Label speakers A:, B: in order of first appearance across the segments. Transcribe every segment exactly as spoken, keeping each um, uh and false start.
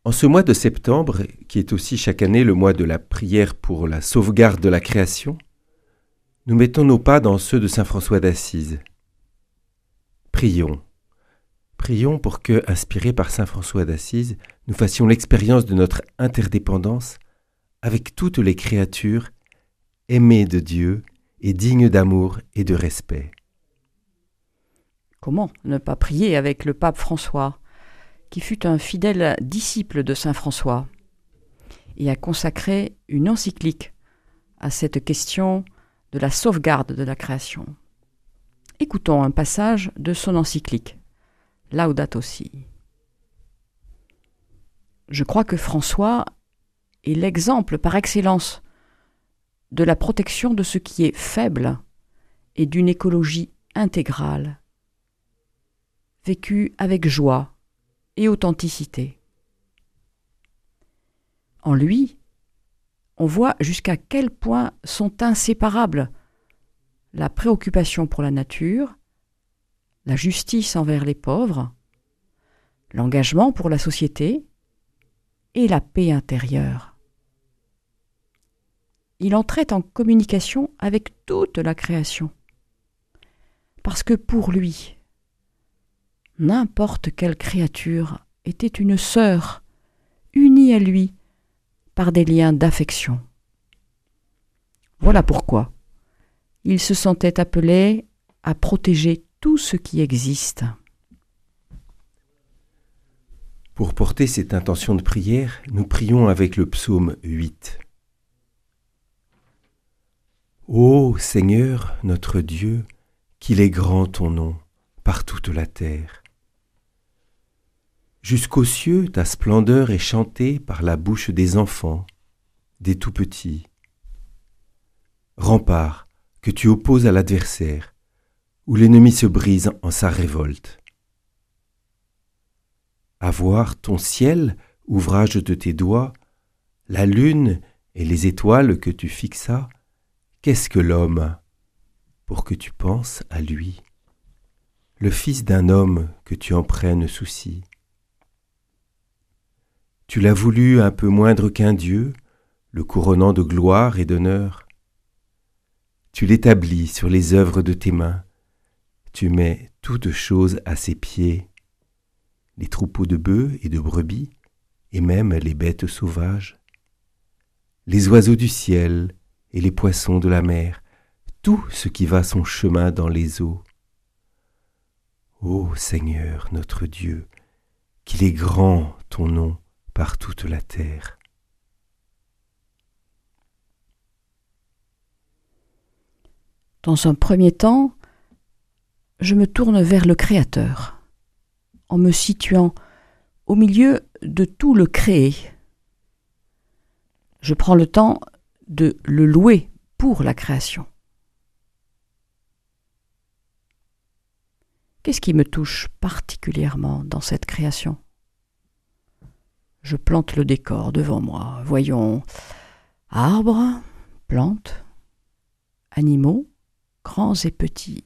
A: En ce mois de septembre, qui est aussi chaque année le mois de la prière pour la sauvegarde de la création, nous mettons nos pas dans ceux de saint François d'Assise. Prions. Prions pour que, inspirés par saint François d'Assise, nous fassions l'expérience de notre interdépendance avec toutes les créatures aimées de Dieu et dignes d'amour et de respect.
B: Comment ne pas prier avec le pape François, qui fut un fidèle disciple de saint François et a consacré une encyclique à cette question de la sauvegarde de la création. Écoutons un passage de son encyclique, Laudato Si. Je crois que François est l'exemple par excellence de la protection de ce qui est faible et d'une écologie intégrale, vécue avec joie et authenticité. En lui, on voit jusqu'à quel point sont inséparables la préoccupation pour la nature, la justice envers les pauvres, l'engagement pour la société et la paix intérieure. Il entrait en communication avec toute la création, parce que pour lui, n'importe quelle créature était une sœur, unie à lui par des liens d'affection. Voilà pourquoi il se sentait appelé à protéger tout ce qui existe.
A: Pour porter cette intention de prière, nous prions avec le psaume huit. Ô Seigneur, notre Dieu, qu'il est grand ton nom par toute la terre. Jusqu'aux cieux, ta splendeur est chantée par la bouche des enfants, des tout-petits. Rempart que tu opposes à l'adversaire, où l'ennemi se brise en sa révolte. À voir ton ciel, ouvrage de tes doigts, la lune et les étoiles que tu fixas, qu'est-ce que l'homme pour que tu penses à lui, le fils d'un homme que tu en prennes souci? Tu l'as voulu un peu moindre qu'un Dieu, le couronnant de gloire et d'honneur. Tu l'établis sur les œuvres de tes mains, tu mets toutes choses à ses pieds, les troupeaux de bœufs et de brebis, et même les bêtes sauvages, les oiseaux du ciel et les poissons de la mer, tout ce qui va son chemin dans les eaux. Ô Seigneur notre Dieu, qu'il est grand ton nom par toute la terre.
B: Dans un premier temps, je me tourne vers le Créateur, en me situant au milieu de tout le créé. Je prends le temps de le louer pour la création. Qu'est-ce qui me touche particulièrement dans cette création ? Je plante le décor devant moi. Voyons, arbres, plantes, animaux, grands et petits,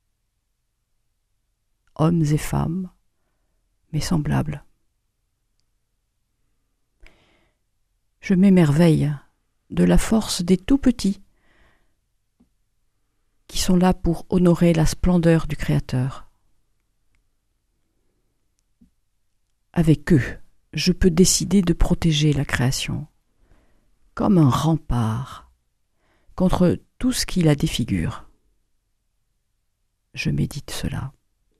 B: hommes et femmes, mes semblables. Je m'émerveille de la force des tout-petits qui sont là pour honorer la splendeur du Créateur. Avec eux, je peux décider de protéger la création, comme un rempart contre tout ce qui la défigure. Je médite cela.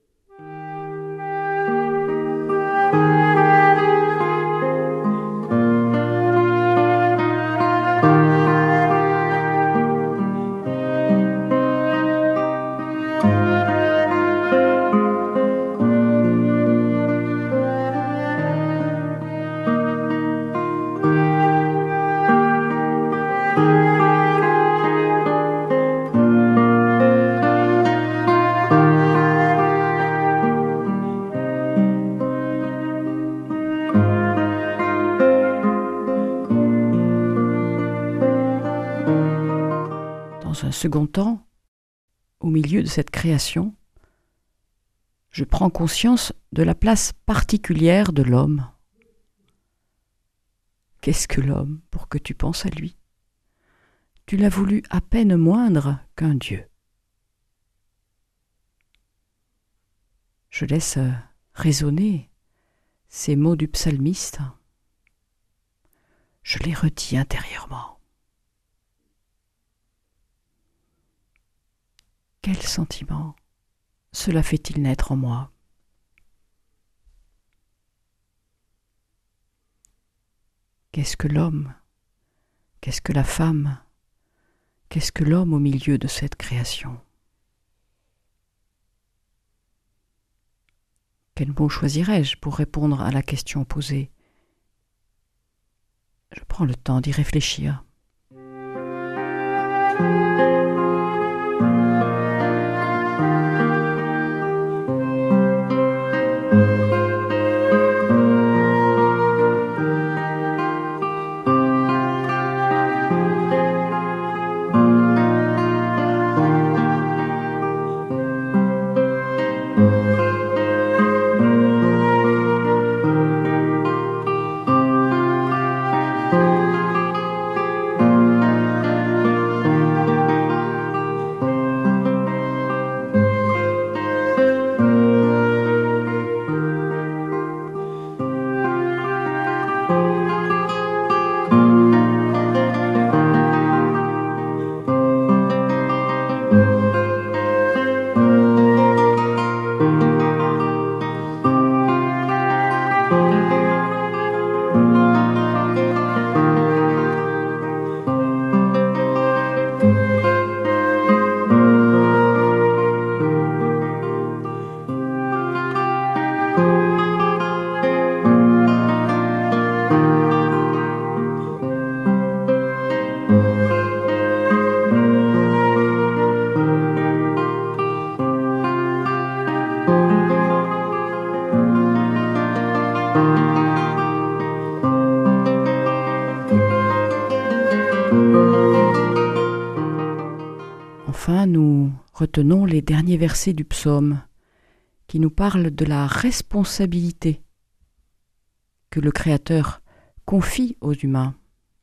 B: Dans un second temps, au milieu de cette création, je prends conscience de la place particulière de l'homme. Qu'est-ce que l'homme pour que tu penses à lui? Tu l'as voulu à peine moindre qu'un Dieu. Je laisse résonner ces mots du psalmiste. Je les redis intérieurement. Quel sentiment cela fait-il naître en moi? Qu'est-ce que l'homme? Qu'est-ce que la femme? Qu'est-ce que l'homme au milieu de cette création? Quel mot choisirais-je pour répondre à la question posée? Je prends le temps d'y réfléchir. Enfin, nous retenons les derniers versets du psaume qui nous parlent de la responsabilité que le Créateur confie aux humains.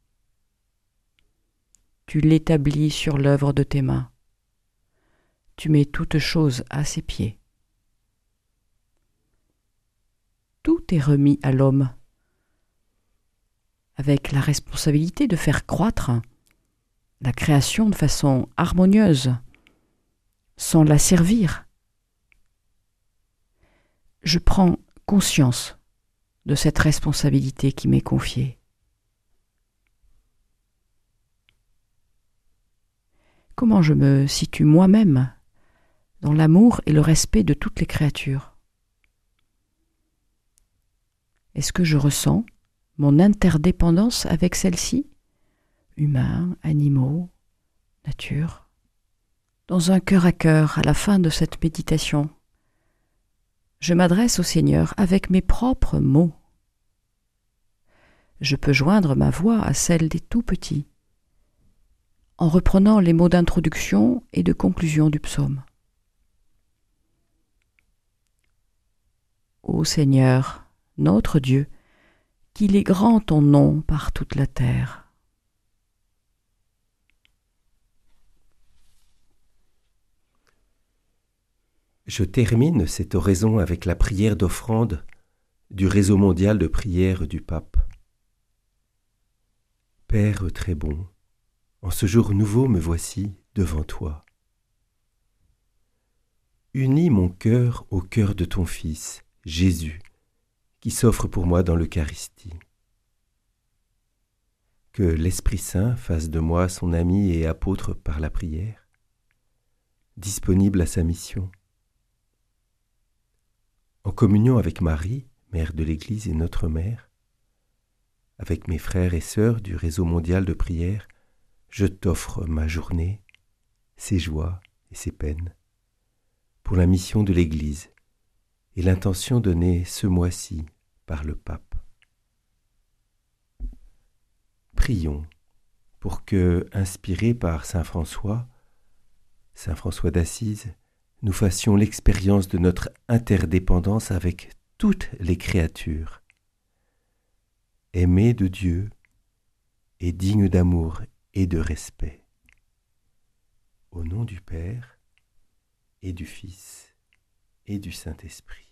B: Tu l'établis sur l'œuvre de tes mains. Tu mets toutes choses à ses pieds. Tout est remis à l'homme, avec la responsabilité de faire croître la création de façon harmonieuse, sans la servir. Je prends conscience de cette responsabilité qui m'est confiée. Comment je me situe moi-même dans l'amour et le respect de toutes les créatures? Est-ce que je ressens mon interdépendance avec celles-ci? Humains, animaux, nature. Dans un cœur à cœur, à la fin de cette méditation, je m'adresse au Seigneur avec mes propres mots. Je peux joindre ma voix à celle des tout-petits, en reprenant les mots d'introduction et de conclusion du psaume. Ô Seigneur, notre Dieu, qu'il est grand ton nom par toute la terre.
A: Je termine cette oraison avec la prière d'offrande du réseau mondial de prière du pape. Père très bon, en ce jour nouveau me voici devant toi. Unis mon cœur au cœur de ton Fils, Jésus, qui s'offre pour moi dans l'Eucharistie. Que l'Esprit Saint fasse de moi son ami et apôtre par la prière, disponible à sa mission. En communion avec Marie, Mère de l'Église et notre Mère, avec mes frères et sœurs du réseau mondial de prière, je t'offre ma journée, ses joies et ses peines, pour la mission de l'Église et l'intention donnée ce mois-ci par le pape. Prions pour que, inspirés par saint François, saint François d'Assise, nous fassions l'expérience de notre interdépendance avec toutes les créatures. Aimés de Dieu est digne d'amour et de respect. Au nom du Père, et du Fils, et du Saint-Esprit.